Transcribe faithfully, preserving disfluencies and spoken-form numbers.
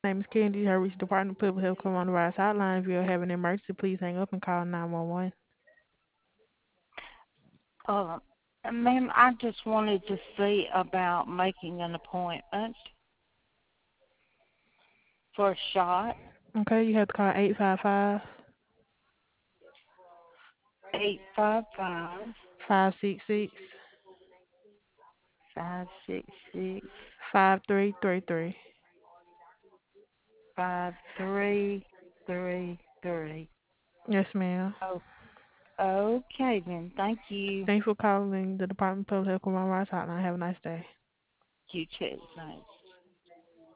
My name is Candy. You have reached the Department of Public Health Coronavirus Hotline. If you have an emergency, please hang up and call nine one one. Uh, ma'am, I just wanted to see about making an appointment for a shot. Okay, you have to call eight five five, Eight five five five six six, five six six five three three three. five three three three. Yes, ma'am. Oh, okay then. Thank you. Thanks for calling the Department of Public Health Coronavirus Hotline. Have a nice day. You too. Thanks.